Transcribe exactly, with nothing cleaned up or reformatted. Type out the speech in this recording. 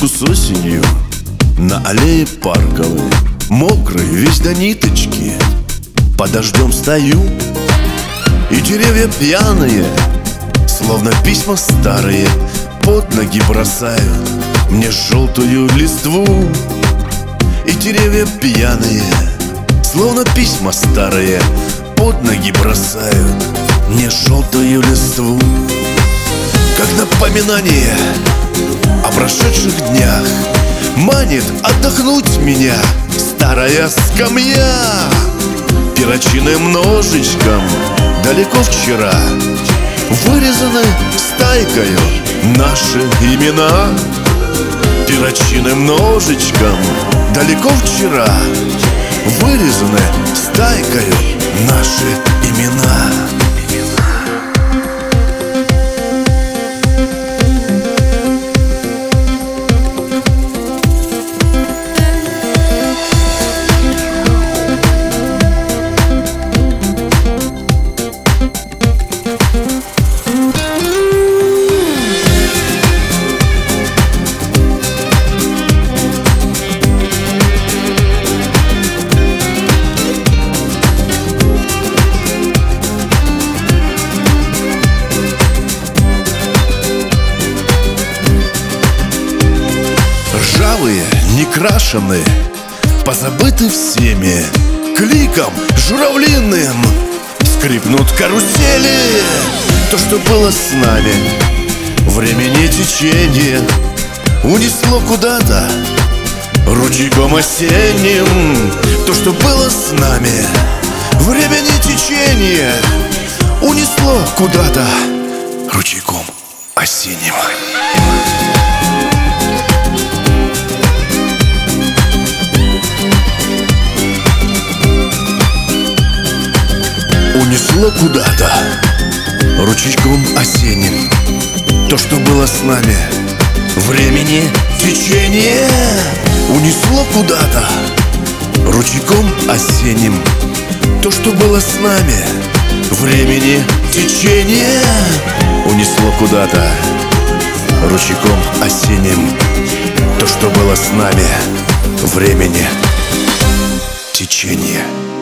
минуту с осенью на аллее парковой, мокрый весь до ниточки, под дождем стою, и деревья пьяные, словно письма старые, под ноги бросают мне желтую листву. И деревья пьяные, словно письма старые, под ноги бросают мне желтую листву. Как напоминание о прошедших днях манит отдохнуть меня старая скамья. Перочинным ножичком далеко вчера вырезаны стайкою наши имена. Перочинным ножичком далеко вчера вырезаны стайкою наши имена. Ржавые, некрашенные, позабыты всеми, кликом журавлиным скрипнут карусели. То, что было с нами, времени течение унесло куда-то ручейком осенним. То, что было с нами, времени течение унесло куда-то ручейком осенним. Унесло куда-то ручейком осенним. То, что было с нами, времени течение унесло куда-то ручейком осенним. То, что было с нами, времени течение унесло куда-то ручейком осенним. То, что было с нами, времени течение.